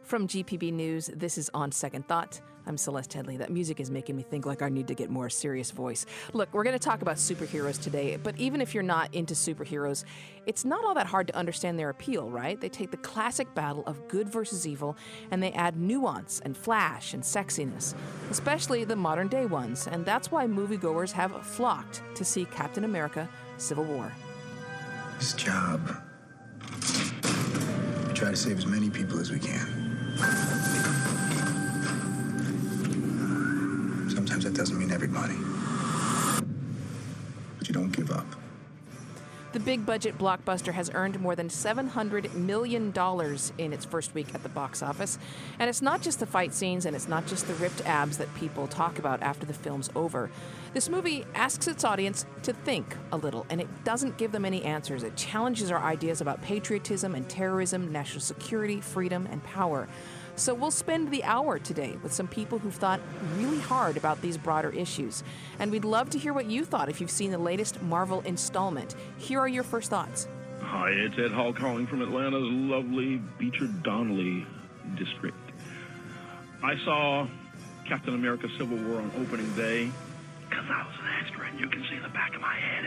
From GPB News, this is On Second Thought. I'm Celeste Headley. That music is making me think like I need to get more serious voice. Look, we're going to talk about superheroes today, but even if you're not into superheroes, it's not all that hard to understand their appeal, right? They take the classic battle of good versus evil, and they add nuance and flash and sexiness, especially the modern day ones, and that's why moviegoers have flocked to see Captain America: Civil War. This job, we try to save as many people as we can. Sometimes that doesn't mean everybody. But you don't give up. The big-budget blockbuster has earned more than $700 million in its first week at the box office. And it's not just the fight scenes and it's not just the ripped abs that people talk about after the film's over. This movie asks its audience to think a little, and it doesn't give them any answers. It challenges our ideas about patriotism and terrorism, national security, freedom, and power. So we'll spend the hour today with some people who've thought really hard about these broader issues. And we'd love to hear what you thought if you've seen the latest Marvel installment. Here are your first thoughts. Hi, it's Ed Hall calling from Atlanta's lovely Beecher-Donnelly district. I saw Captain America: Civil War on opening day because I was an extra and you can see the back of my head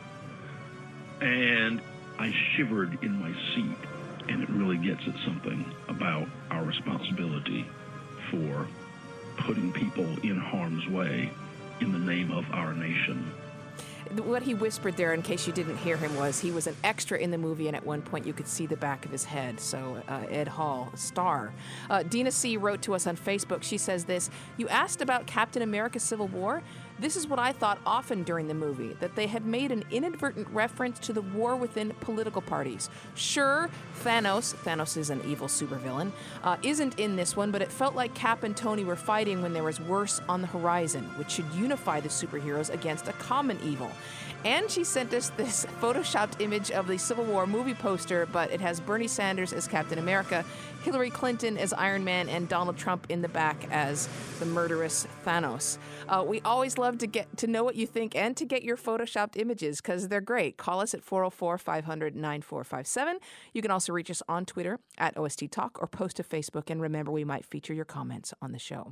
in it. And I shivered in my seat. And it really gets at something about our responsibility for putting people in harm's way in the name of our nation. What he whispered there, in case you didn't hear him, was he was an extra in the movie, and at one point you could see the back of his head. So Ed Hall, star. Dina C. wrote to us on Facebook. She says this: "You asked about Captain America: Civil War? This is what I thought often during the movie, that they had made an inadvertent reference to the war within political parties. Sure, Thanos is an evil supervillain, isn't in this one, but it felt like Cap and Tony were fighting when there was worse on the horizon, which should unify the superheroes against a common evil." And she sent us this photoshopped image of the Civil War movie poster, but it has Bernie Sanders as Captain America, Hillary Clinton as Iron Man, and Donald Trump in the back as the murderous Thanos. We always love to get to know what you think and to get your photoshopped images because they're great. Call us at 404-500-9457. You can also reach us on Twitter at OST Talk or post to Facebook, and remember, we might feature your comments on the show.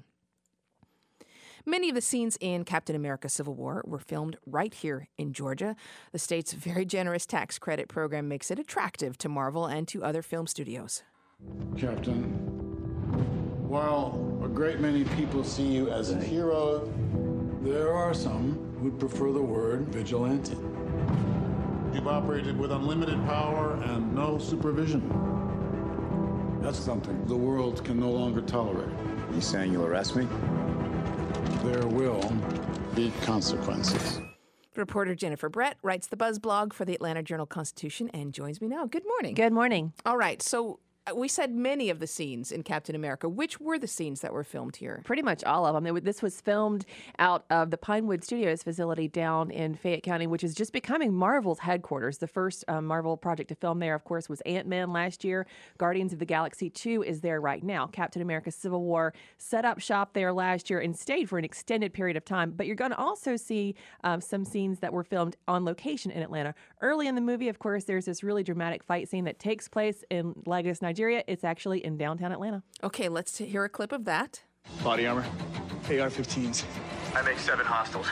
Many of the scenes in Captain America: Civil War were filmed right here in Georgia. The state's very generous tax credit program makes it attractive to Marvel and to other film studios. Captain, while a great many people see you as a hero, there are some who'd prefer the word vigilante. You've operated with unlimited power and no supervision. That's something the world can no longer tolerate. You saying you'll arrest me? There will be consequences. Reporter Jennifer Brett writes the Buzz blog for the Atlanta Journal-Constitution and joins me now. Good morning. Good morning. All right, so we said many of the scenes in Captain America. Which were the scenes that were filmed here? Pretty much all of them. This was filmed out of the Pinewood Studios facility down in Fayette County, which is just becoming Marvel's headquarters. The first Marvel project to film there, of course, was Ant-Man last year. Guardians of the Galaxy 2 is there right now. Captain America: Civil War set up shop there last year and stayed for an extended period of time. But you're going to also see some scenes that were filmed on location in Atlanta. Early in the movie, of course, there's this really dramatic fight scene that takes place in Lagos, Nigeria. It's actually in downtown Atlanta. Okay, let's hear a clip of that. Body armor, AR-15s. I make 7 hostiles.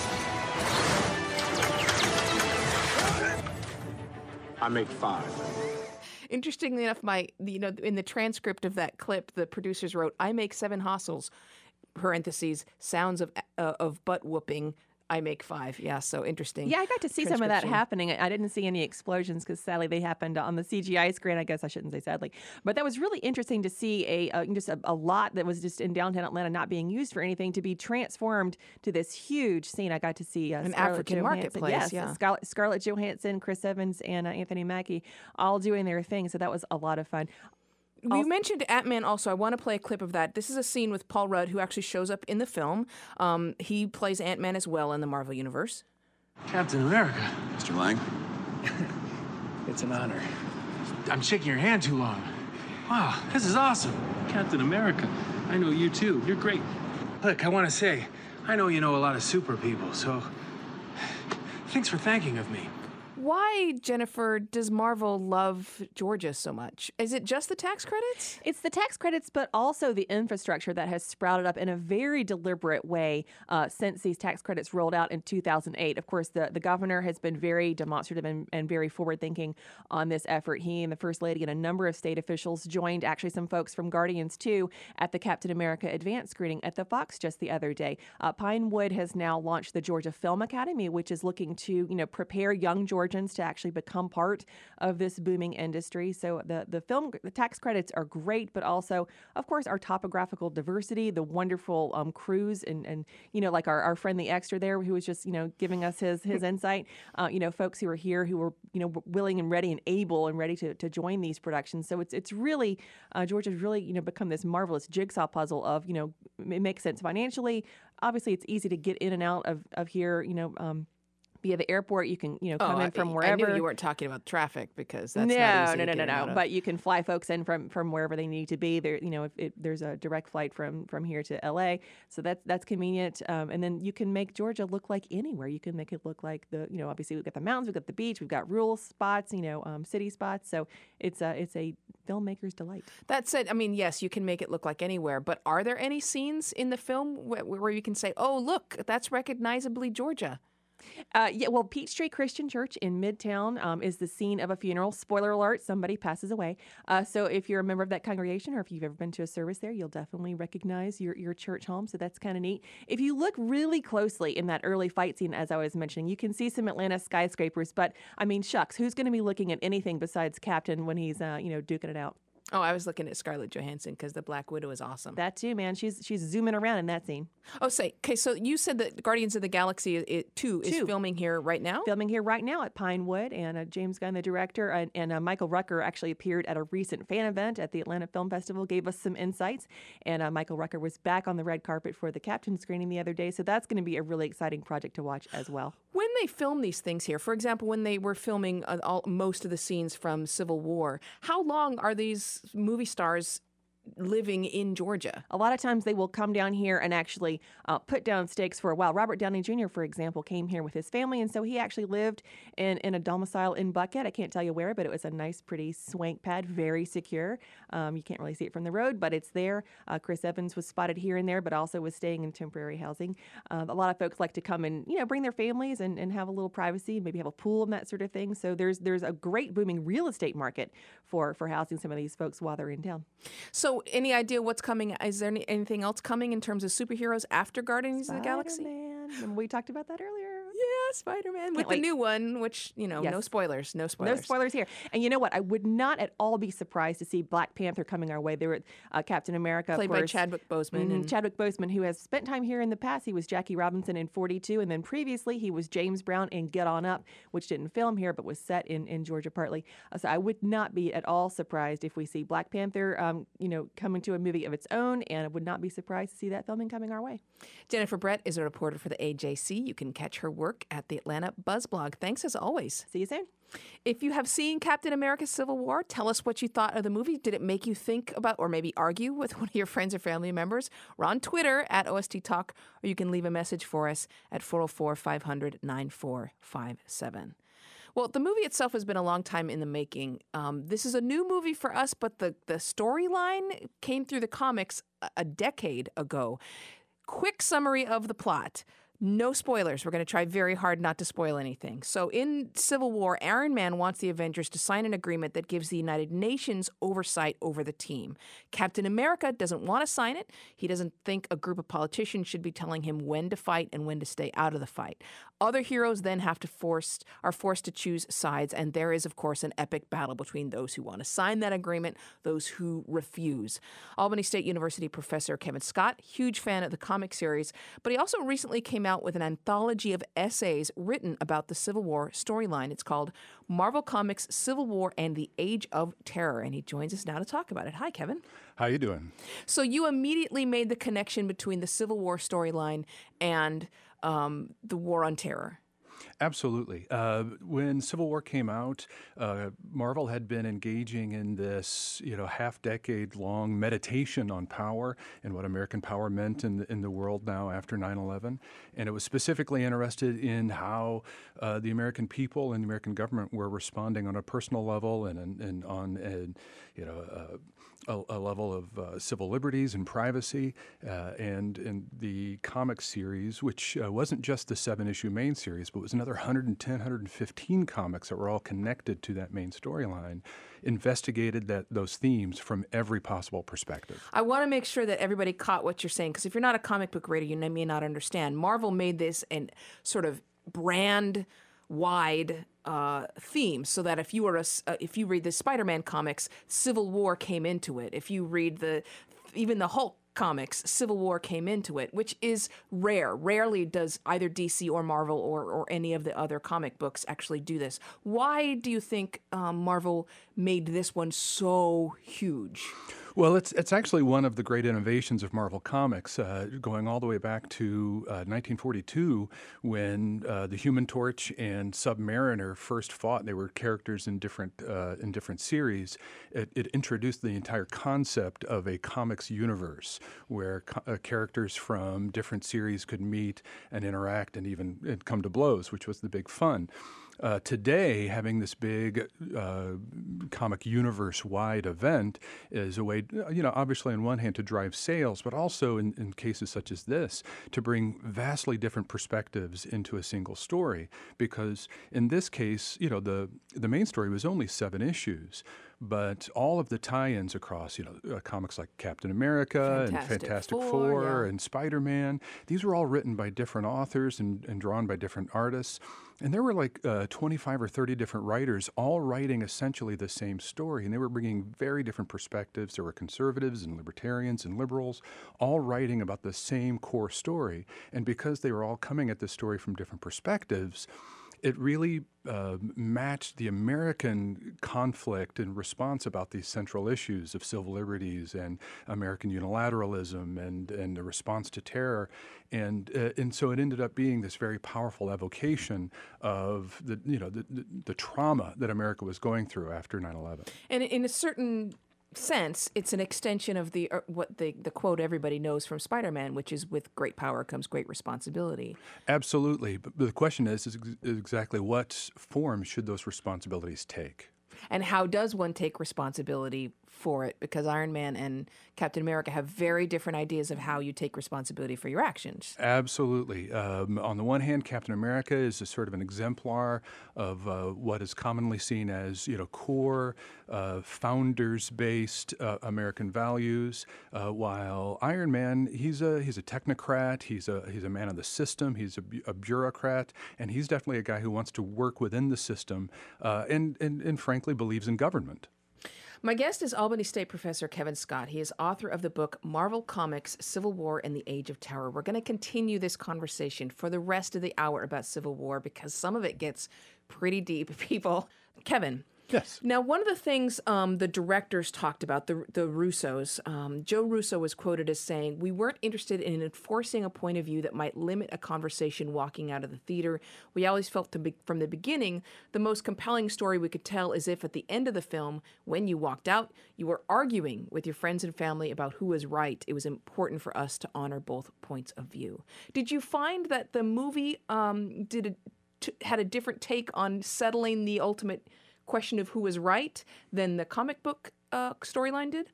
I make 5. Interestingly enough, in the transcript of that clip, the producers wrote, "I make 7 hostiles," parentheses, sounds of butt whooping. I make 5. Yeah, so interesting. Yeah, I got to see some of that happening. I didn't see any explosions because sadly they happened on the CGI screen. I guess I shouldn't say sadly. But that was really interesting to see just a lot that was just in downtown Atlanta not being used for anything to be transformed to this huge scene. I got to see an African marketplace. Yes, Scarlett Johansson, Chris Evans, and Anthony Mackie all doing their thing. So that was a lot of fun. We mentioned Ant-Man also. I want to play a clip of that. This is a scene with Paul Rudd, who actually shows up in the film. He plays Ant-Man as well in the Marvel Universe. Captain America. Mr. Lang? It's an honor. I'm shaking your hand too long. Wow, this is awesome. Captain America. I know you too. You're great. Look, I want to say, I know you know a lot of super people, so thanks for thanking of me. Why, Jennifer, does Marvel love Georgia so much? Is it just the tax credits? It's the tax credits, but also the infrastructure that has sprouted up in a very deliberate way since these tax credits rolled out in 2008. Of course, the governor has been very demonstrative and very forward-thinking on this effort. He and the First Lady and a number of state officials joined actually some folks from Guardians 2 at the Captain America advance screening at the Fox just the other day. Pinewood has now launched the Georgia Film Academy, which is looking to prepare young Georgians to actually become part of this booming industry. So the tax credits are great, but also, of course, our topographical diversity, the wonderful crews, and like our friend the extra there, who was just giving us his insight. Folks who are here who were willing and ready and able and ready to join these productions. So it's really Georgia's really become this marvelous jigsaw puzzle of it makes sense financially. Obviously, it's easy to get in and out of here. Via the airport, you can come in from wherever. I knew you weren't talking about traffic because that's not easy to get out of. But you can fly folks in from wherever they need to be. There, if there's a direct flight from here to L.A., so that's convenient. And then you can make Georgia look like anywhere. You can make it look like obviously we've got the mountains, we've got the beach, we've got rural spots, city spots. So it's a filmmaker's delight. That said, yes, you can make it look like anywhere. But are there any scenes in the film where you can say, "Oh, look, that's recognizably Georgia"? Peachtree Christian Church in Midtown is the scene of a funeral. Spoiler alert, somebody passes away. So if you're a member of that congregation or if you've ever been to a service there, you'll definitely recognize your church home. So that's kind of neat. If you look really closely in that early fight scene, as I was mentioning, you can see some Atlanta skyscrapers. But, shucks, who's going to be looking at anything besides Captain when he's, duking it out? Oh, I was looking at Scarlett Johansson because the Black Widow is awesome. That too, man. She's zooming around in that scene. Oh, so you said that Guardians of the Galaxy 2 is filming here right now? Filming here right now at Pinewood, and James Gunn, the director, and Michael Rucker actually appeared at a recent fan event at the Atlanta Film Festival, gave us some insights, and Michael Rucker was back on the red carpet for the Captain screening the other day, so that's going to be a really exciting project to watch as well. When they film these things here, for example, when they were filming most of the scenes from Civil War, how long are these movie stars living in Georgia? A lot of times they will come down here and actually put down stakes for a while. Robert Downey Jr., for example, came here with his family, and so he actually lived in a domicile in Buckhead. I can't tell you where, but it was a nice, pretty swank pad, very secure. You can't really see it from the road, but it's there. Chris Evans was spotted here and there, but also was staying in temporary housing. A lot of folks like to come and bring their families and have a little privacy, maybe have a pool and that sort of thing. So there's a great booming real estate market for housing some of these folks while they're in town. So any idea what's coming? Is there anything else coming in terms of superheroes after Guardians of the Galaxy? Spider-Man. We talked about that earlier. Yeah, Spider-Man with the new one, which, yes. No spoilers. No spoilers here. And you know what? I would not at all be surprised to see Black Panther coming our way. There were Captain America, played by Chadwick Boseman. Chadwick Boseman, who has spent time here in the past. He was Jackie Robinson in 42, and then previously he was James Brown in Get On Up, which didn't film here but was set in Georgia partly. So I would not be at all surprised if we see Black Panther, coming to a movie of its own, and I would not be surprised to see that filming coming our way. Jennifer Brett is a reporter for the AJC. You can catch her work at the Atlanta Buzzblog. Thanks as always. See you soon. If you have seen Captain America Civil War, tell us what you thought of the movie. Did it make you think about or maybe argue with one of your friends or family members? We're on Twitter at OST Talk, or you can leave a message for us at 404-500-9457. Well, the movie itself has been a long time in the making. This is a new movie for us, but the storyline came through the comics a decade ago. Quick summary of the plot. No spoilers. We're going to try very hard not to spoil anything. So in Civil War, Iron Man wants the Avengers to sign an agreement that gives the United Nations oversight over the team. Captain America doesn't want to sign it. He doesn't think a group of politicians should be telling him when to fight and when to stay out of the fight. Other heroes then are forced to choose sides, and there is, of course, an epic battle between those who want to sign that agreement, those who refuse. Albany State University professor Kevin Scott, huge fan of the comic series, but he also recently came out with an anthology of essays written about the Civil War storyline. It's called Marvel Comics Civil War and the Age of Terror, and he joins us now to talk about it. Hi, Kevin. How you doing? So you immediately made the connection between the Civil War storyline and the War on Terror. Absolutely. When Civil War came out, Marvel had been engaging in this, half-decade-long meditation on power and what American power meant in the world now after 9/11, and it was specifically interested in how the American people and the American government were responding on a personal level and on a level of civil liberties and privacy, and in the comic series, which wasn't just the 7-issue main series, but was another 110, 115 comics that were all connected to that main storyline, investigated those themes from every possible perspective. I want to make sure that everybody caught what you're saying, because if you're not a comic book reader, you may not understand. Marvel made this an sort of brand-wide theme, so that if you read the Spider-Man comics, Civil War came into it. If you read even the Hulk comics, Civil War came into it, which is rare. Rarely does either DC or Marvel or any of the other comic books actually do this. Why do you think Marvel made this one so huge? Well, it's actually one of the great innovations of Marvel Comics, going all the way back to 1942, when the Human Torch and Submariner first fought. They were characters in different series. It introduced the entire concept of a comics universe, where characters from different series could meet and interact and even come to blows, which was the big fun. Today, having this big comic universe-wide event is a way, obviously on one hand to drive sales, but also in cases such as this, to bring vastly different perspectives into a single story. Because in this case, the main story was only 7 issues. But all of the tie-ins across, comics like Captain America and Fantastic Four and Spider-Man, these were all written by different authors and drawn by different artists. And there were like 25 or 30 different writers all writing essentially the same story. And they were bringing very different perspectives. There were conservatives and libertarians and liberals all writing about the same core story. And because they were all coming at this story from different perspectives, it really matched the American conflict and response about these central issues of civil liberties and American unilateralism and the response to terror. And so it ended up being this very powerful evocation of the trauma that America was going through after 9/11. And in a certain sense, it's an extension of the quote everybody knows from Spider-Man, which is, with great power comes great responsibility. Absolutely. But the question is exactly what form should those responsibilities take? And how does one take responsibility for it? Because Iron Man and Captain America have very different ideas of how you take responsibility for your actions. Absolutely. On the one hand, Captain America is a sort of an exemplar of what is commonly seen as, core founders-based American values. While Iron Man, he's a technocrat. He's a man of the system. He's a bureaucrat, and he's definitely a guy who wants to work within the system and frankly believes in government. My guest is Albany State professor Kevin Scott. He is author of the book Marvel Comics, Civil War and the Age of Terror. We're going to continue this conversation for the rest of the hour about Civil War, because some of it gets pretty deep, people. Kevin. Yes. Now, one of the things the directors talked about, the Russos, Joe Russo was quoted as saying, "We weren't interested in enforcing a point of view that might limit a conversation walking out of the theater. We always felt from the beginning, the most compelling story we could tell is if at the end of the film, when you walked out, you were arguing with your friends and family about who was right. It was important for us to honor both points of view." Did you find that the movie had a different take on settling the ultimate question of who was right than the comic book storyline did?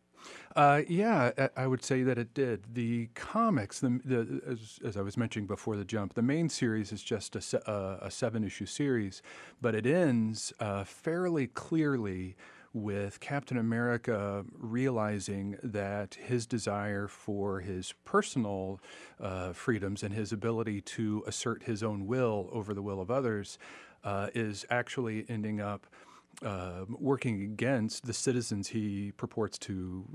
Yeah, I would say that it did. The comics, as I was mentioning before the jump, the main series is just a 7-issue series, but it ends fairly clearly with Captain America realizing that his desire for his personal freedoms and his ability to assert his own will over the will of others is actually ending up working against the citizens he purports to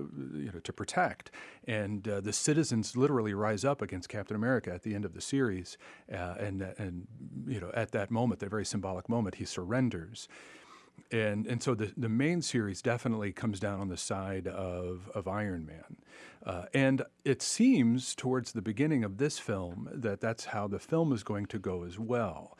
protect, and the citizens literally rise up against Captain America at the end of the series, and at that moment, that very symbolic moment, he surrenders. And so the main series definitely comes down on the side of Iron Man. And it seems towards the beginning of this film that that's how the film is going to go as well.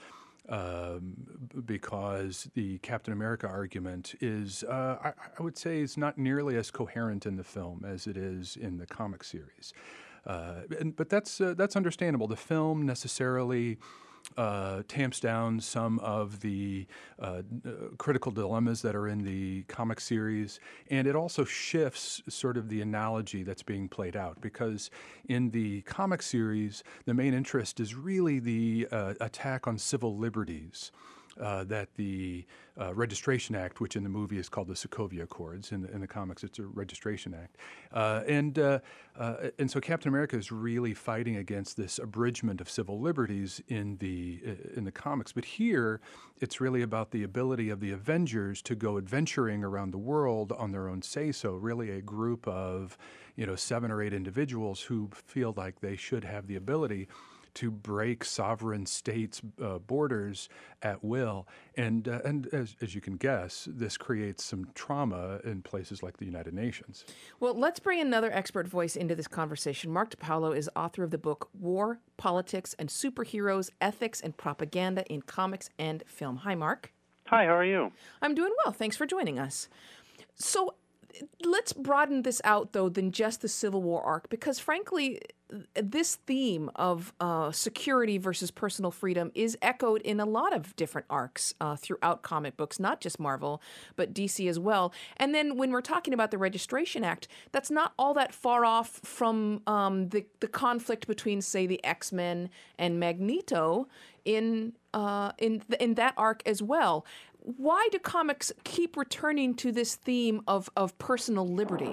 because the Captain America argument is, I would say, is not nearly as coherent in the film as it is in the comic series. But that's understandable. The film necessarily tamps down some of the critical dilemmas that are in the comic series, and it also shifts sort of the analogy that's being played out, because in the comic series, the main interest is really the attack on civil liberties. That the Registration Act, which in the movie is called the Sokovia Accords, in the comics it's a Registration Act, and so Captain America is really fighting against this abridgment of civil liberties in the comics. But here, it's really about the ability of the Avengers to go adventuring around the world on their own say-so. Really, a group of 7 or 8 individuals who feel like they should have the ability to break sovereign states' borders at will. And as you can guess, this creates some trauma in places like the United Nations. Well, let's bring another expert voice into this conversation. Mark DiPaolo is author of the book War, Politics, and Superheroes, Ethics and Propaganda in Comics and Film. Hi, Mark. Hi, how are you? I'm doing well. Thanks for joining us. So let's broaden this out, though, than just the Civil War arc, because frankly, this theme of security versus personal freedom is echoed in a lot of different arcs throughout comic books, not just Marvel, but DC as well. And then when we're talking about the Registration Act, that's not all that far off from the conflict between, say, the X-Men and Magneto in that arc as well. Why do comics keep returning to this theme of personal liberty?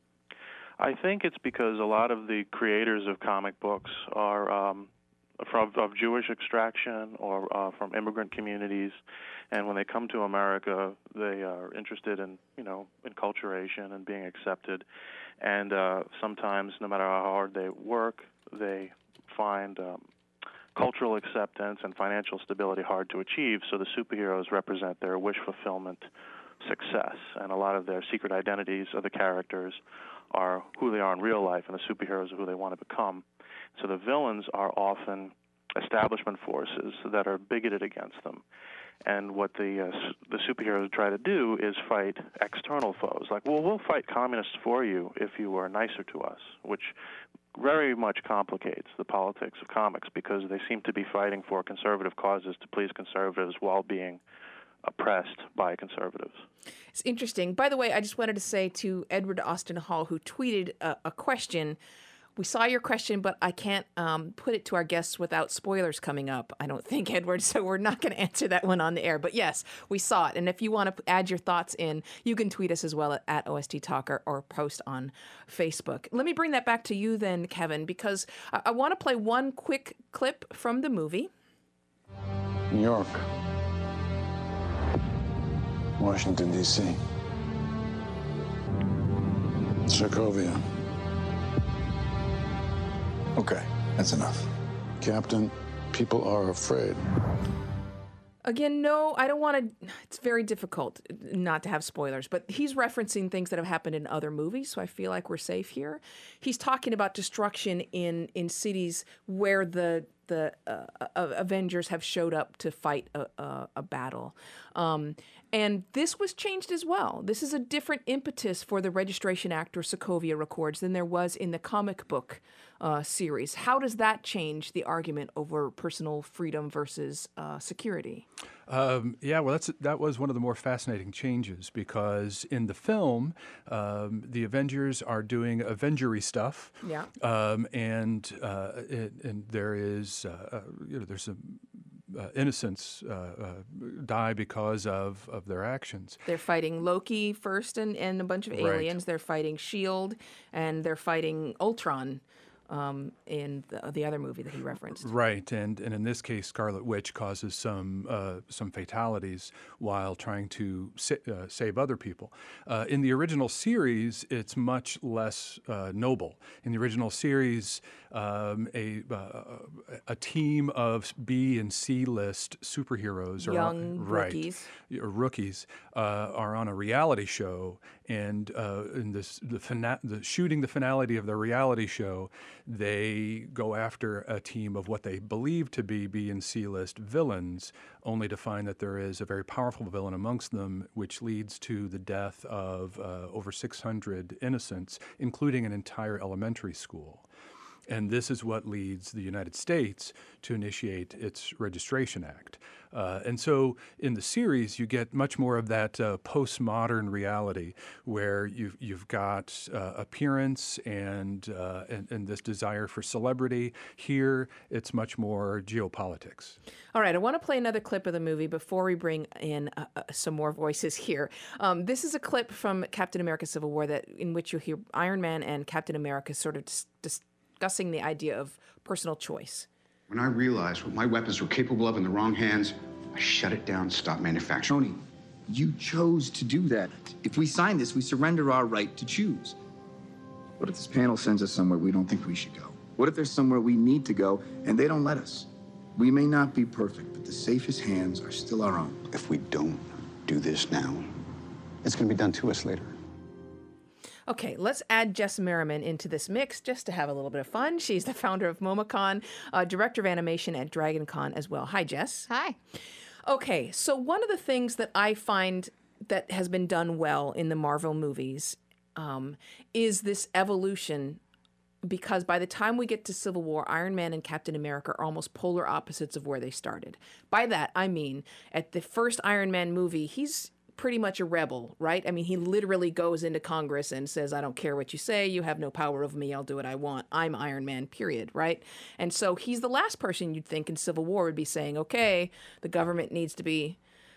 I think it's because a lot of the creators of comic books are of Jewish extraction or from immigrant communities, and when they come to America, they are interested in enculturation and being accepted, and sometimes, no matter how hard they work, they find cultural acceptance and financial stability hard to achieve, so the superheroes represent their wish fulfillment success, and a lot of their secret identities of the characters are who they are in real life, and the superheroes are who they want to become. So the villains are often establishment forces that are bigoted against them. And what the superheroes try to do is fight external foes. Like, well, we'll fight communists for you if you are nicer to us, which very much complicates the politics of comics because they seem to be fighting for conservative causes to please conservatives while being oppressed by conservatives. It's interesting. By the way, I just wanted to say to Edward Austin Hall, who tweeted a question, we saw your question, but I can't put it to our guests without spoilers coming up, I don't think, Edward, so we're not going to answer that one on the air. But yes, we saw it. And if you want to add your thoughts in, you can tweet us as well at OST Talk or post on Facebook. Let me bring that back to you then, Kevin, because I want to play one quick clip from the movie. New York. Washington, D.C. Sokovia. Okay, that's enough. Captain, people are afraid. Again, no, I don't want to. It's very difficult not to have spoilers, but he's referencing things that have happened in other movies, so I feel like we're safe here. He's talking about destruction in cities where the Avengers have showed up to fight a battle. And this was changed as well. This is a different impetus for the Registration Act or Sokovia Accords than there was in the comic book series. How does that change the argument over personal freedom versus security? Yeah, well, that was one of the more fascinating changes because in the film, the Avengers are doing Avengery stuff. Yeah. And there is, there's some innocents die because of their actions. They're fighting Loki first and a bunch of aliens. Right. They're fighting S.H.I.E.L.D. and they're fighting Ultron. In the other movie that he referenced. Right, and in this case, Scarlet Witch causes some fatalities while trying to save other people. In the original series, it's much less noble. In the original series, a team of B and C list superheroes, rookies, are on a reality show, and in the shooting the finality of the reality show, they go after a team of what they believe to be B and C list villains, only to find that there is a very powerful villain amongst them, which leads to the death of over 600 innocents, including an entire elementary school. And this is what leads the United States to initiate its Registration Act. And so in the series, you get much more of that postmodern reality where you've got appearance and this desire for celebrity. Here, it's much more geopolitics. All right, I want to play another clip of the movie before we bring in some more voices here. This is a clip from Captain America Civil War in which you hear Iron Man and Captain America sort of discussing the idea of personal choice. When I realized what my weapons were capable of in the wrong hands, I shut it down, stopped manufacturing. Tony, you chose to do that. If we sign this, we surrender our right to choose. What if this panel sends us somewhere we don't think we should go? What if there's somewhere we need to go and they don't let us? We may not be perfect, but the safest hands are still our own. If we don't do this now, it's going to be done to us later. Okay, let's add Jess Merriman into this mix just to have a little bit of fun. She's the founder of MomoCon, director of animation at DragonCon as well. Hi, Jess. Hi. Okay, so one of the things that I find that has been done well in the Marvel movies is this evolution, because by the time we get to Civil War, Iron Man and Captain America are almost polar opposites of where they started. By that, I mean, at the first Iron Man movie, he's pretty much a rebel, right? I mean, he literally goes into Congress and says, I don't care what you say, you have no power over me, I'll do what I want, I'm Iron Man, period, right? And so he's the last person you'd think in Civil War would be saying, okay, the government needs to be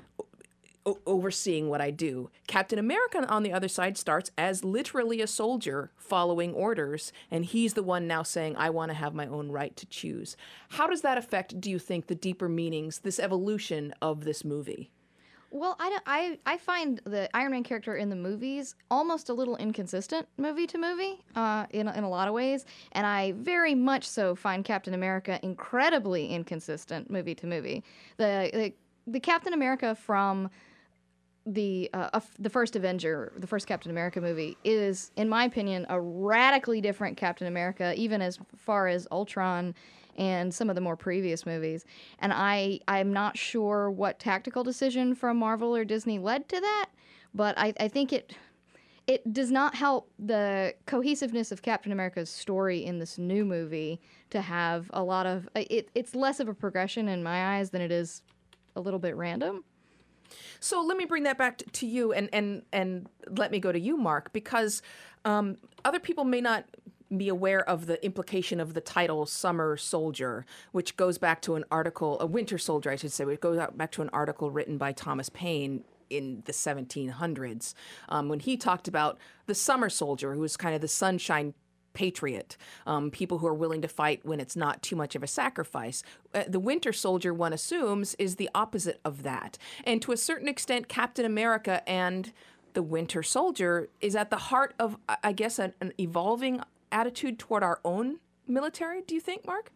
overseeing what I do. Captain America, on the other side, starts as literally a soldier following orders, and he's the one now saying, I want to have my own right to choose. How does that affect, do you think, the deeper meanings, this evolution of this movie? Well, I find the Iron Man character in the movies almost a little inconsistent movie to movie in a lot of ways, and I very much so find Captain America incredibly inconsistent movie to movie. The Captain America from the first Avenger, the first Captain America movie, is, in my opinion, a radically different Captain America, even as far as Ultron and some of the more previous movies. And I'm not sure what tactical decision from Marvel or Disney led to that, but I think it does not help the cohesiveness of Captain America's story in this new movie to have a lot of... It's less of a progression in my eyes than it is a little bit random. So let me bring that back to you and let me go to you, Mark, because other people may not be aware of the implication of the title Summer Soldier, which goes back to an article, a Winter Soldier, I should say, which goes back to an article written by Thomas Paine in the 1700s, when he talked about the summer soldier, who was kind of the sunshine patriot, people who are willing to fight when it's not too much of a sacrifice. The Winter Soldier, one assumes, is the opposite of that. And to a certain extent, Captain America and the Winter Soldier is at the heart of, I guess, an evolving attitude toward our own military. Do you think, Mark?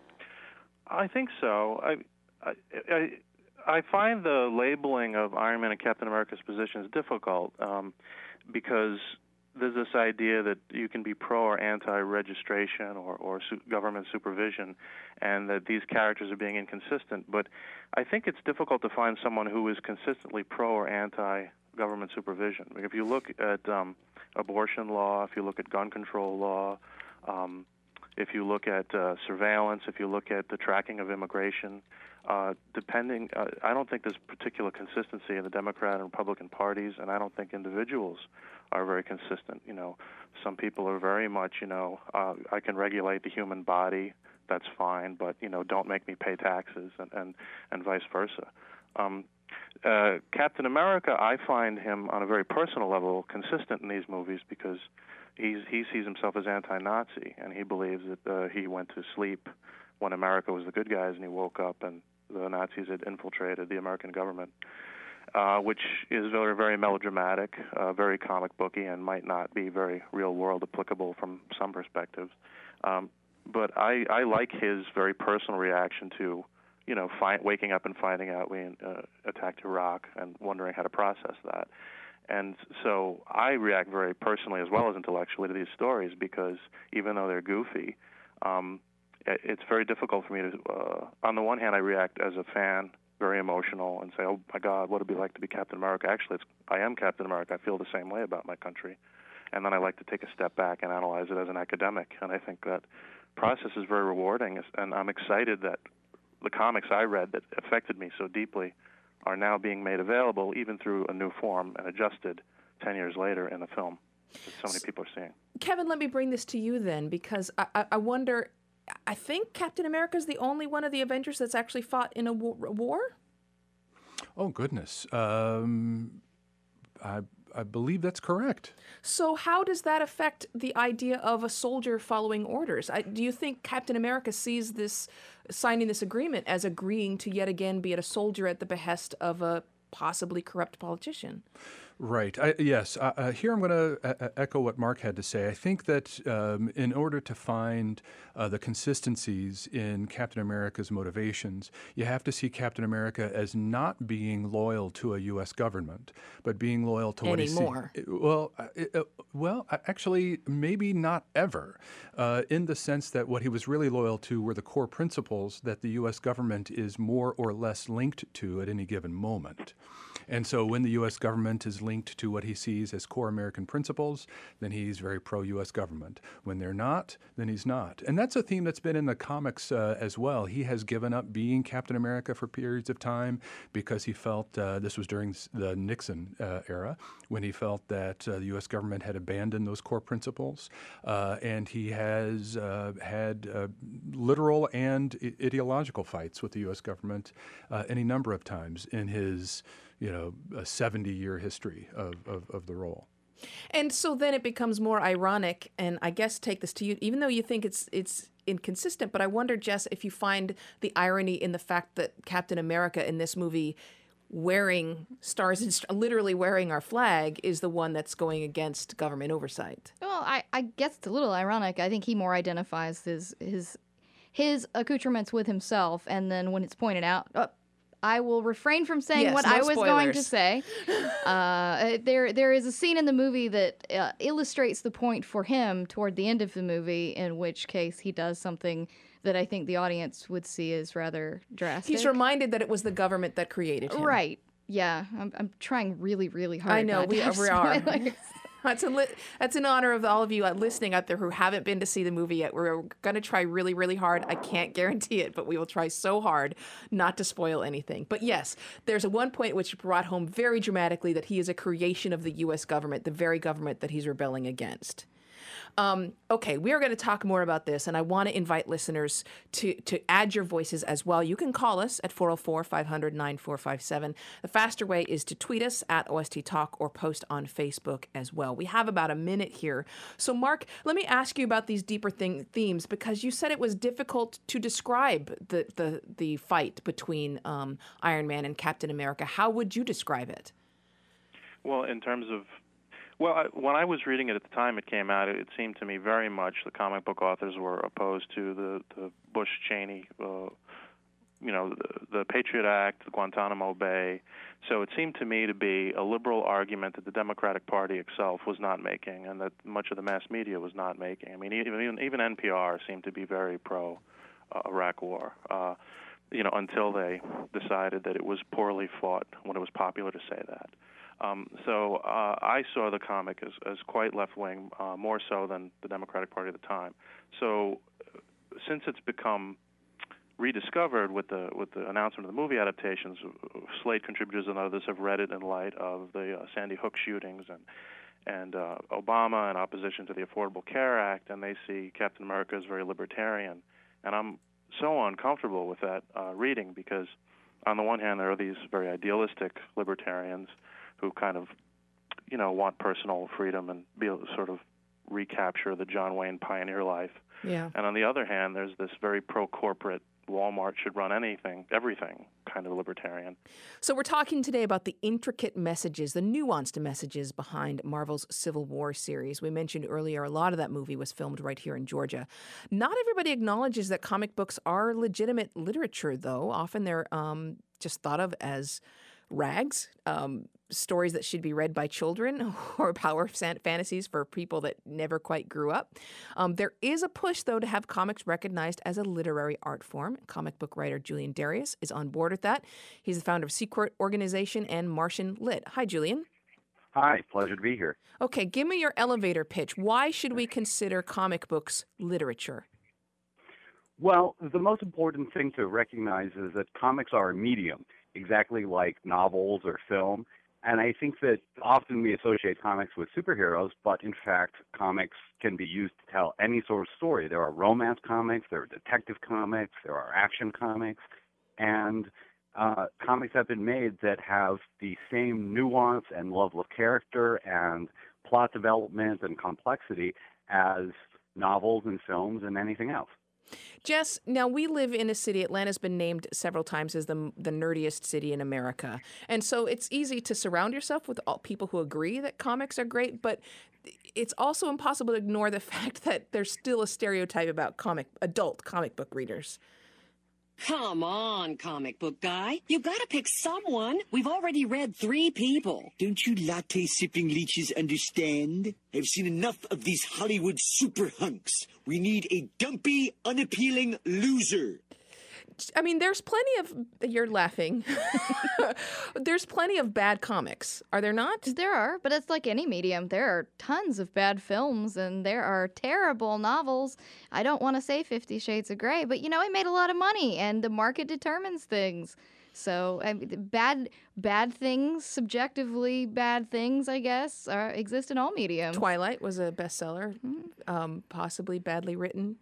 I think so. I find the labeling of Iron Man and Captain America's positions difficult because there's this idea that you can be pro or anti-registration or government supervision, and that these characters are being inconsistent. But I think it's difficult to find someone who is consistently pro or anti-government supervision. If you look at abortion law, if you look at gun control law, if you look at surveillance, if you look at the tracking of immigration, I don't think there's particular consistency in the Democrat and Republican parties, and I don't think individuals are very consistent. Some people are very much, I can regulate the human body, that's fine, but, don't make me pay taxes, and vice versa. Captain America, I find him on a very personal level consistent in these movies because he sees himself as anti-Nazi, and he believes that he went to sleep when America was the good guys, and he woke up and the Nazis had infiltrated the American government, which is very, very melodramatic, very comic booky, and might not be very real-world applicable from some perspectives. But I like his very personal reaction to, waking up and finding out we attacked Iraq and wondering how to process that. And so I react very personally as well as intellectually to these stories because even though they're goofy, it's very difficult for me to, on the one hand, I react as a fan, very emotional, and say, oh my God, what would it be like to be Captain America? Actually, I am Captain America. I feel the same way about my country. And then I like to take a step back and analyze it as an academic. And I think that process is very rewarding, and I'm excited that the comics I read that affected me so deeply are now being made available, even through a new form and adjusted 10 years later in a film that so many people are seeing. Kevin, let me bring this to you then, because I wonder, I think Captain America is the only one of the Avengers that's actually fought in a war? Oh, goodness. I believe that's correct. So how does that affect the idea of a soldier following orders? Do you think Captain America sees this, signing this agreement, as agreeing to yet again be a soldier at the behest of a possibly corrupt politician? Right. Yes. Here I'm going to echo what Mark had to say. I think that in order to find the consistencies in Captain America's motivations, you have to see Captain America as not being loyal to a U.S. government, but being loyal to what he sees. Well, actually, maybe not ever, in the sense that what he was really loyal to were the core principles that the U.S. government is more or less linked to at any given moment. And so when the U.S. government is linked to what he sees as core American principles, then he's very pro-U.S. government. When they're not, then he's not. And that's a theme that's been in the comics as well. He has given up being Captain America for periods of time because he felt, this was during the Nixon era, when he felt that the U.S. government had abandoned those core principles. And he has had literal and ideological fights with the U.S. government any number of times in his a 70-year history of the role. And so then it becomes more ironic, and I guess take this to you, even though you think it's inconsistent, but I wonder, Jess, if you find the irony in the fact that Captain America in this movie wearing stars and literally wearing our flag is the one that's going against government oversight. Well, I guess it's a little ironic. I think he more identifies his accoutrements with himself, and then when it's pointed out, I will refrain from saying what I was going to say. There is a scene in the movie that illustrates the point for him toward the end of the movie, in which case he does something that I think the audience would see as rather drastic. He's reminded that it was the government that created him. Right. Yeah. I'm trying really, really hard. I know, not we to have are. spoilers. That's in honor of all of you listening out there who haven't been to see the movie yet. We're going to try really, really hard. I can't guarantee it, but we will try so hard not to spoil anything. But yes, there's one point which brought home very dramatically that he is a creation of the U.S. government, the very government that he's rebelling against. Okay, we are going to talk more about this, and I want to invite listeners to add your voices as well. You can call us at 404-500-9457. The faster way is to tweet us at OST Talk or post on Facebook as well. We have about a minute here. So, Mark, let me ask you about these deeper themes, because you said it was difficult to describe the fight between Iron Man and Captain America. How would you describe it? Well, in terms of when I was reading it at the time it came out, it seemed to me very much the comic book authors were opposed to the Bush-Cheney, the Patriot Act, the Guantanamo Bay. So it seemed to me to be a liberal argument that the Democratic Party itself was not making, and that much of the mass media was not making. I mean, even NPR seemed to be very pro-Iraq war, until they decided that it was poorly fought when it was popular to say that. So I saw the comic as quite left-wing, more so than the Democratic Party at the time. So since it's become rediscovered with the announcement of the movie adaptations, Slate contributors and others have read it in light of the Sandy Hook shootings and Obama and opposition to the Affordable Care Act, and they see Captain America as very libertarian. And I'm so uncomfortable with that reading because, on the one hand, there are these very idealistic libertarians who kind of, want personal freedom and be able to sort of recapture the John Wayne pioneer life. Yeah. And on the other hand, there's this very pro-corporate, Walmart should run everything kind of libertarian. So we're talking today about the intricate messages, the nuanced messages behind Marvel's Civil War series. We mentioned earlier a lot of that movie was filmed right here in Georgia. Not everybody acknowledges that comic books are legitimate literature, though. Often they're just thought of as rags. stories that should be read by children or power fantasies for people that never quite grew up. There is a push, though, to have comics recognized as a literary art form. Comic book writer Julian Darius is on board with that. He's the founder of Sequart Organization and Martian Lit. Hi, Julian. Hi, pleasure to be here. Okay, give me your elevator pitch. Why should we consider comic books literature? Well, the most important thing to recognize is that comics are a medium, exactly like novels or film. And I think that often we associate comics with superheroes, but in fact, comics can be used to tell any sort of story. There are romance comics, there are detective comics, there are action comics, and comics have been made that have the same nuance and level of character and plot development and complexity as novels and films and anything else. Jess, now we live in a city, Atlanta's been named several times as the nerdiest city in America. And so it's easy to surround yourself with all people who agree that comics are great, but it's also impossible to ignore the fact that there's still a stereotype about adult comic book readers. Come on, comic book guy. You gotta pick someone. We've already read 3 people. Don't you latte-sipping leeches understand? I've seen enough of these Hollywood super hunks. We need a dumpy, unappealing loser. I mean, there's plenty of... You're laughing. There's plenty of bad comics, are there not? There are, but it's like any medium. There are tons of bad films, and there are terrible novels. I don't want to say 50 Shades of Grey, but, it made a lot of money, and the market determines things. So, bad things, subjectively bad things, I guess, exist in all mediums. Twilight was a bestseller, possibly badly written.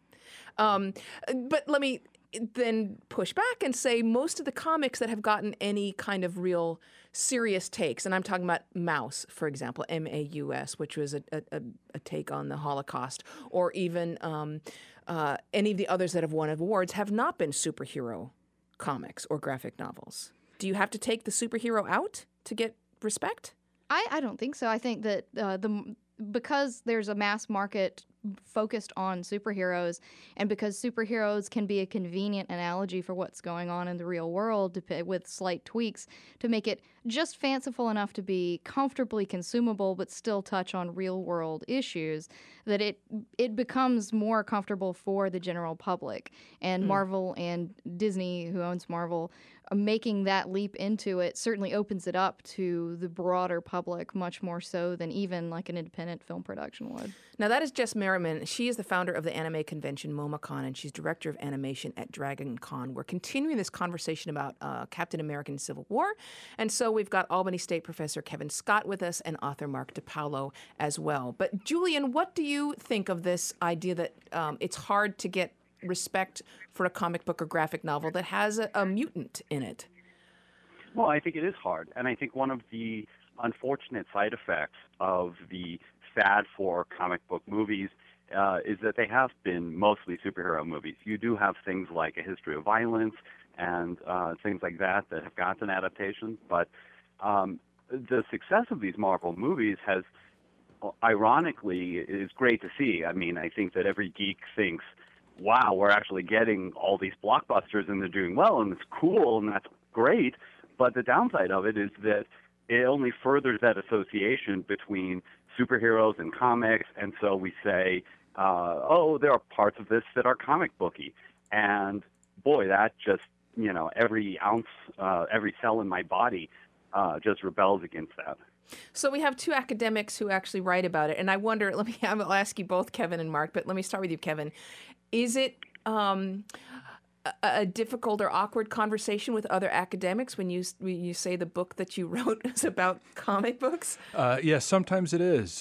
But let me... then push back and say most of the comics that have gotten any kind of real serious takes, and I'm talking about Maus, for example, M-A-U-S, which was a take on the Holocaust, or even any of the others that have won awards, have not been superhero comics or graphic novels. Do you have to take the superhero out to get respect? I don't think so. I think that because there's a mass market focused on superheroes, and because superheroes can be a convenient analogy for what's going on in the real world with slight tweaks to make it just fanciful enough to be comfortably consumable but still touch on real world issues, that it becomes more comfortable for the general public. And Marvel and Disney, who owns Marvel, making that leap into it certainly opens it up to the broader public much more so than even like an independent film production would. Now that is Jess Merriman. She is the founder of the anime convention MomoCon, and she's director of animation at Dragon Con. We're continuing this conversation about Captain America and Civil War, and so we've got Albany State professor Kevin Scott with us and author Mark DiPaolo as well. But Julian, what do you think of this idea that it's hard to get respect for a comic book or graphic novel that has a mutant in it? Well, I think it is hard, and I think one of the unfortunate side effects of the fad for comic book movies is that they have been mostly superhero movies. You do have things like A History of Violence and things like that have gotten adaptations, but the success of these Marvel movies has, ironically, is great to see. I mean, I think that every geek thinks, wow, we're actually getting all these blockbusters and they're doing well and it's cool and that's great. But the downside of it is that it only furthers that association between superheroes and comics. And so we say, oh, there are parts of this that are comic booky. And boy, that just, every ounce, every cell in my body just rebels against that. So we have 2 academics who actually write about it. And I wonder, I'll ask you both, Kevin and Mark, but let me start with you, Kevin. Is it a difficult or awkward conversation with other academics when you say the book that you wrote is about comic books? Yes, sometimes it is.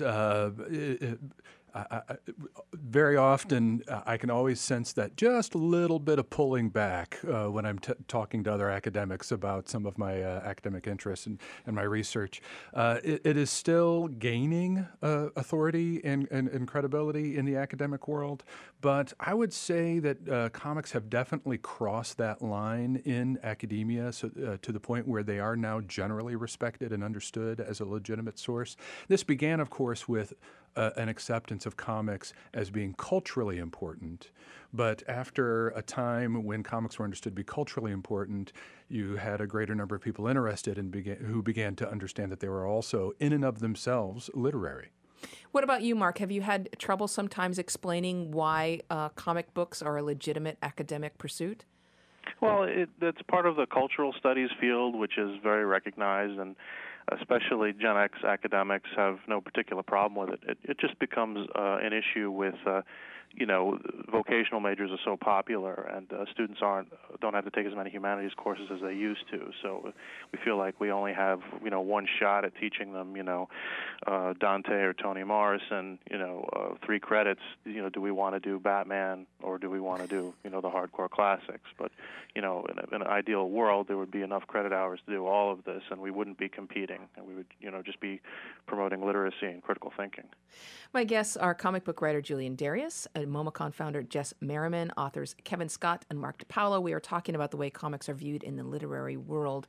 Very often, I can always sense that just a little bit of pulling back when I'm talking to other academics about some of my academic interests and my research. It is still gaining authority and credibility in the academic world, but I would say that comics have definitely crossed that line in academia to the point where they are now generally respected and understood as a legitimate source. This began, of course, with an acceptance of comics as being culturally important. But after a time when comics were understood to be culturally important, you had a greater number of people interested and who began to understand that they were also, in and of themselves, literary. What about you, Mark? Have you had trouble sometimes explaining why comic books are a legitimate academic pursuit? Well, it's part of the cultural studies field, which is very recognized, and especially Gen X academics have no particular problem with it. It just becomes an issue with, vocational majors are so popular, and students don't have to take as many humanities courses as they used to. So we feel like we only have, one shot at teaching them, Dante or Toni Morrison, 3 credits. Do we want to do Batman or do we want to do, the hardcore classics? But, in an ideal world, there would be enough credit hours to do all of this, and we wouldn't be competing, and we would, just be promoting literacy and critical thinking. My guests are comic book writer Julian Darius, MomoCon founder Jess Merriman, authors Kevin Scott and Mark DiPaolo. We are talking about the way comics are viewed in the literary world.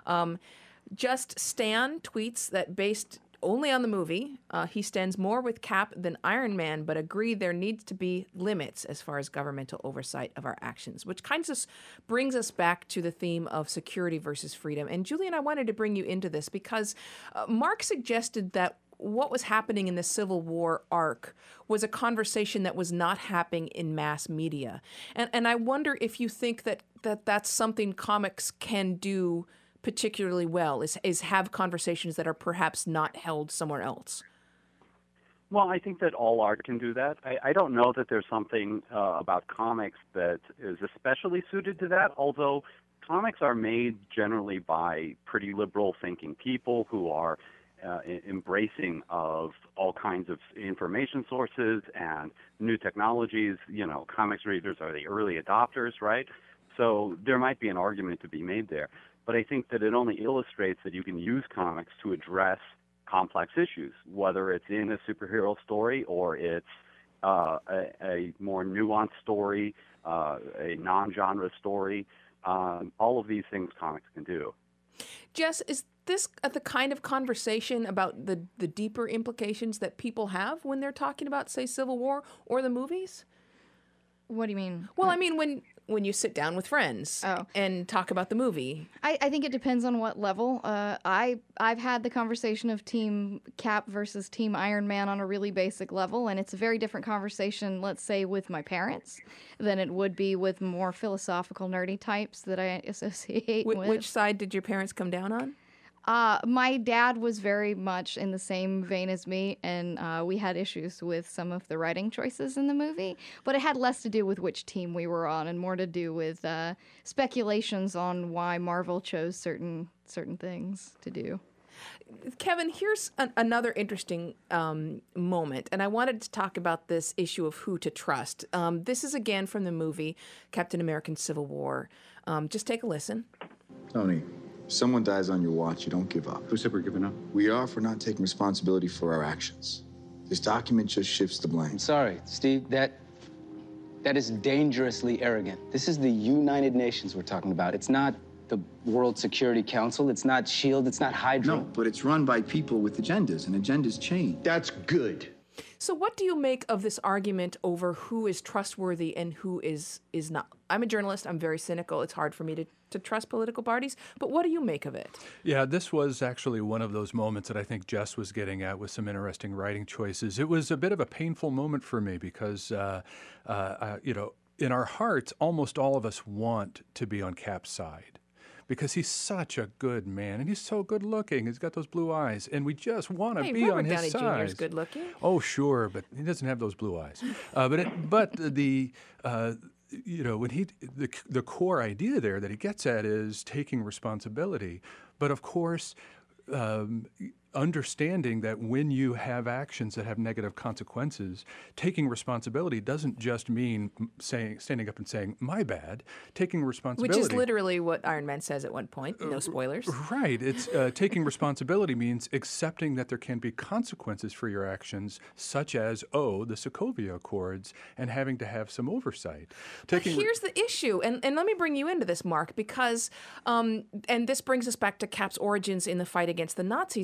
Just Stan tweets that based only on the movie, he stands more with Cap than Iron Man, but agreed there needs to be limits as far as governmental oversight of our actions, which kind of brings us back to the theme of security versus freedom. And Julian, I wanted to bring you into this because Mark suggested that what was happening in the Civil War arc was a conversation that was not happening in mass media. And I wonder if you think that's something comics can do particularly well, is have conversations that are perhaps not held somewhere else. Well, I think that all art can do that. I don't know that there's something about comics that is especially suited to that, although comics are made generally by pretty liberal thinking people who are embracing of all kinds of information sources and new technologies. Comics readers are the early adopters, right? So there might be an argument to be made there. But I think that it only illustrates that you can use comics to address complex issues, whether it's in a superhero story or it's a more nuanced story, a non-genre story. All of these things comics can do. Jess, is this the kind of conversation about the deeper implications that people have when they're talking about, say, Civil War or the movies? What do you mean? Well, I mean, when you sit down with friends and talk about the movie. I think it depends on what level. I've had the conversation of Team Cap versus Team Iron Man on a really basic level, and it's a very different conversation, let's say, with my parents than it would be with more philosophical, nerdy types that I associate with. Which side did your parents come down on? My dad was very much in the same vein as me, and we had issues with some of the writing choices in the movie, but it had less to do with which team we were on and more to do with speculations on why Marvel chose certain things to do. Kevin, here's another interesting moment, and I wanted to talk about this issue of who to trust. This is again from the movie Captain America: Civil War. Just take a listen. Tony, if someone dies on your watch, you don't give up. Who said we're giving up? We are for not taking responsibility for our actions. This document just shifts the blame. I'm sorry, Steve. That is dangerously arrogant. This is the United Nations we're talking about. It's not the World Security Council. It's not SHIELD. It's not Hydra. No, but it's run by people with agendas, and agendas change. That's good. So what do you make of this argument over who is trustworthy and who is not? I'm a journalist. I'm very cynical. It's hard for me to trust political parties. But what do you make of it? Yeah, this was actually one of those moments that I think Jess was getting at with some interesting writing choices. It was a bit of a painful moment for me because, in our hearts, almost all of us want to be on Cap's side, because he's such a good man, and he's so good looking. He's got those blue eyes, and we just want to be on his Downey side. Jr. is good looking. Oh, sure, but he doesn't have those blue eyes. When the core idea there that he gets at is taking responsibility, but of course, understanding that when you have actions that have negative consequences, taking responsibility doesn't just mean standing up and saying, my bad. Taking responsibility. Which is literally what Iron Man says at one point. No spoilers. Right. It's taking responsibility means accepting that there can be consequences for your actions, such as, the Sokovia Accords, and having to have some oversight. But here's the issue, and let me bring you into this, Mark, because, and this brings us back to Cap's origins in the fight against the Nazis, because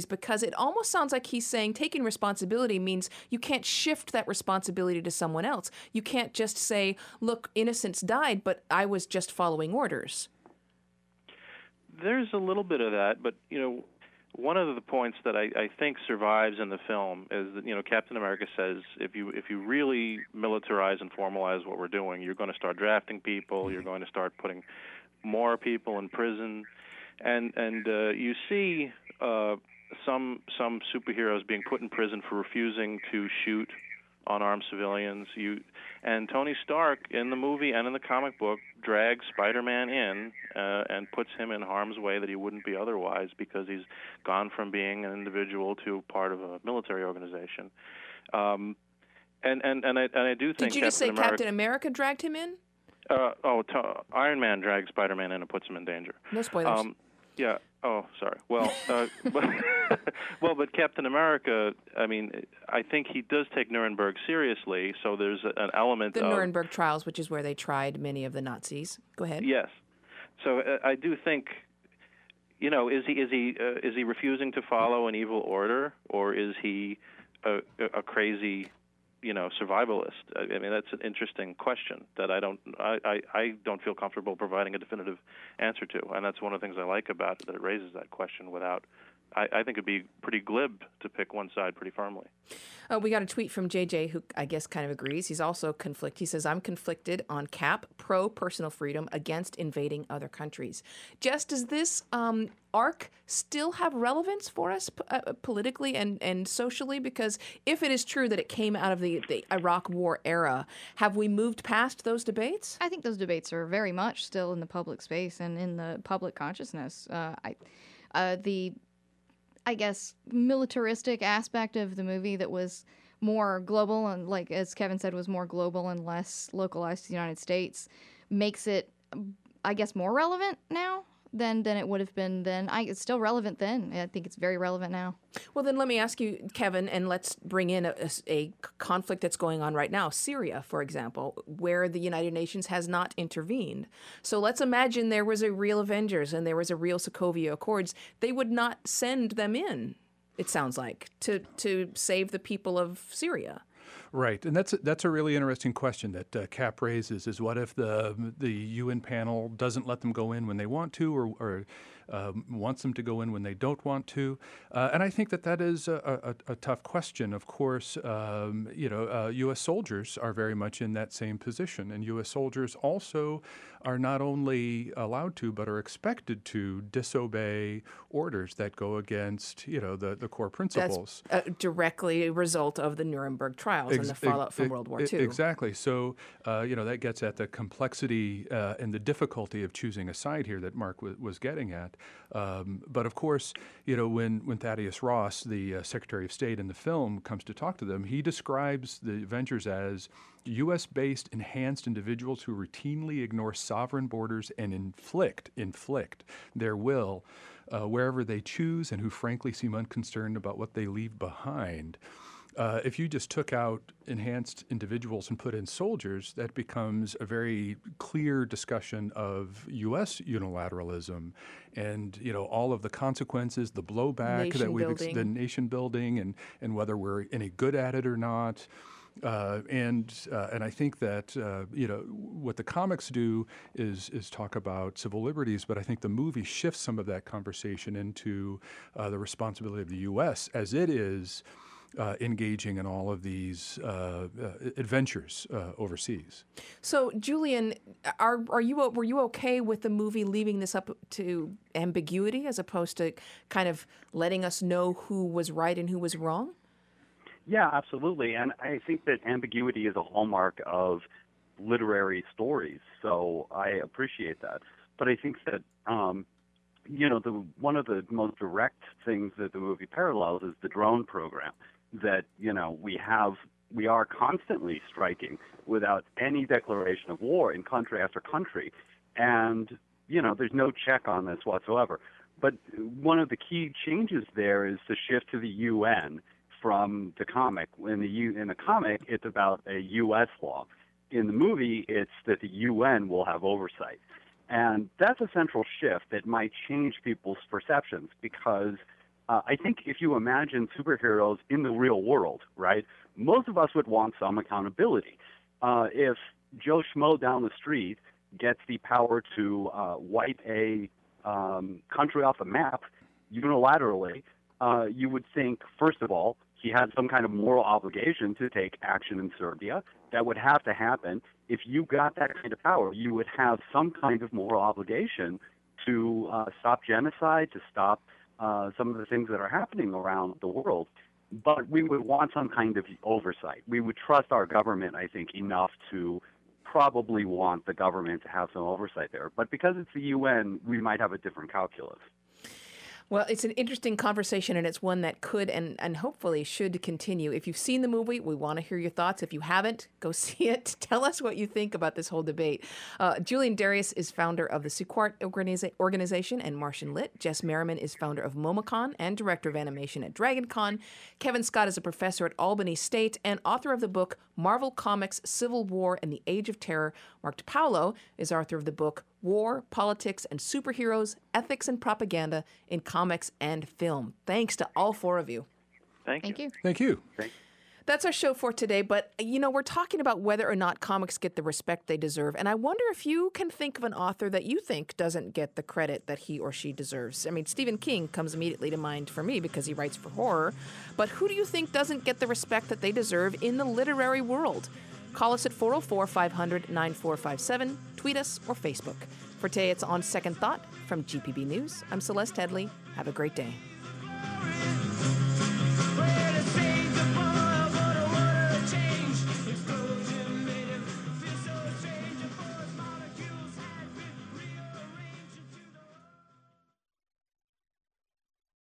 does, it almost sounds like he's saying taking responsibility means you can't shift that responsibility to someone else. You can't just say, look, innocents died, but I was just following orders. There's a little bit of that, but, one of the points that I think survives in the film is that, Captain America says if you really militarize and formalize what we're doing, you're going to start drafting people, you're going to start putting more people in prison, and you see some superheroes being put in prison for refusing to shoot unarmed civilians. And Tony Stark in the movie and in the comic book drags Spider-Man in and puts him in harm's way that he wouldn't be otherwise, because he's gone from being an individual to part of a military organization. And I do think. Did you just say Captain America dragged him in? Iron Man drags Spider-Man in and puts him in danger. No spoilers. Yeah. Oh, sorry. Well, but Captain America, I mean, I think he does take Nuremberg seriously, so there's an element of... The Nuremberg trials, which is where they tried many of the Nazis. Go ahead. Yes. So I do think, is he refusing to follow an evil order, or is he a crazy, survivalist? I mean, that's an interesting question that I don't feel comfortable providing a definitive answer to, and that's one of the things I like about it, that it raises that question without. I think it'd be pretty glib to pick one side pretty firmly. We got a tweet from JJ who I guess kind of agrees. He's also conflicted. He says, I'm conflicted on Cap, pro personal freedom, against invading other countries. Jess, does this arc still have relevance for us politically and socially? Because if it is true that it came out of the Iraq War era, have we moved past those debates? I think those debates are very much still in the public space and in the public consciousness. I guess, militaristic aspect of the movie that was more global and, like, as Kevin said, was more global and less localized to the United States, makes it, I guess, more relevant now than it would have been then. It's still relevant then. I think it's very relevant now. Well, then let me ask you, Kevin, and let's bring in a conflict that's going on right now, Syria, for example, where the United Nations has not intervened. So let's imagine there was a real Avengers and there was a real Sokovia Accords. They would not send them in, it sounds like, to save the people of Syria. Right, and that's a really interesting question that Cap raises, is what if the UN panel doesn't let them go in when they want to, or wants them to go in when they don't want to? And I think that is a tough question. Of course, U.S. soldiers are very much in that same position, and U.S. soldiers also are not only allowed to, but are expected to disobey orders that go against, the core principles. That's directly a result of the Nuremberg trials and the fallout from World War II. Exactly. So, that gets at the complexity and the difficulty of choosing a side here that Mark was getting at. But of course, when Thaddeus Ross, the Secretary of State in the film, comes to talk to them, he describes the Avengers as U.S.-based enhanced individuals who routinely ignore sovereign borders and inflict their will wherever they choose, and who frankly seem unconcerned about what they leave behind. If you just took out enhanced individuals and put in soldiers, that becomes a very clear discussion of U.S. unilateralism and, all of the consequences, the blowback the nation building and whether we're any good at it or not. And I think that what the comics do is talk about civil liberties, but I think the movie shifts some of that conversation into the responsibility of the U.S. as it is engaging in all of these adventures overseas. So, Julian, were you okay with the movie leaving this up to ambiguity as opposed to kind of letting us know who was right and who was wrong? Yeah, absolutely. And I think that ambiguity is a hallmark of literary stories, so I appreciate that. But I think that, one of the most direct things that the movie parallels is the drone program that, we are constantly striking without any declaration of war in country after country. And, there's no check on this whatsoever. But one of the key changes there is the shift to the UN from the comic. In the comic, it's about a U.S. law. In the movie, it's that the UN will have oversight. And that's a central shift that might change people's perceptions because, I think if you imagine superheroes in the real world, right, most of us would want some accountability. If Joe Schmo down the street gets the power to wipe a country off the map unilaterally, you would think, first of all, he had some kind of moral obligation to take action in Serbia. That would have to happen. If you got that kind of power, you would have some kind of moral obligation to stop genocide, to stop some of the things that are happening around the world. But we would want some kind of oversight. We would trust our government, I think, enough to probably want the government to have some oversight there. But because it's the UN, we might have a different calculus. Well, it's an interesting conversation, and it's one that could and hopefully should continue. If you've seen the movie, we want to hear your thoughts. If you haven't, go see it. Tell us what you think about this whole debate. Julian Darius is founder of the Suquart organization and Martian Lit. Jess Merriman is founder of MomoCon and director of animation at DragonCon. Kevin Scott is a professor at Albany State and author of the book Marvel Comics, Civil War, and the Age of Terror. Mark DiPaolo is author of the book War, Politics, and Superheroes, Ethics and Propaganda in Comics and Film. Thanks to all four of you. Thank you. Thank you. That's our show for today, but, we're talking about whether or not comics get the respect they deserve, and I wonder if you can think of an author that you think doesn't get the credit that he or she deserves. I mean, Stephen King comes immediately to mind for me because he writes for horror, but who do you think doesn't get the respect that they deserve in the literary world? Call us at 404-500-9457, tweet us, or Facebook. For today, it's On Second Thought from GPB News. I'm Celeste Headley. Have a great day.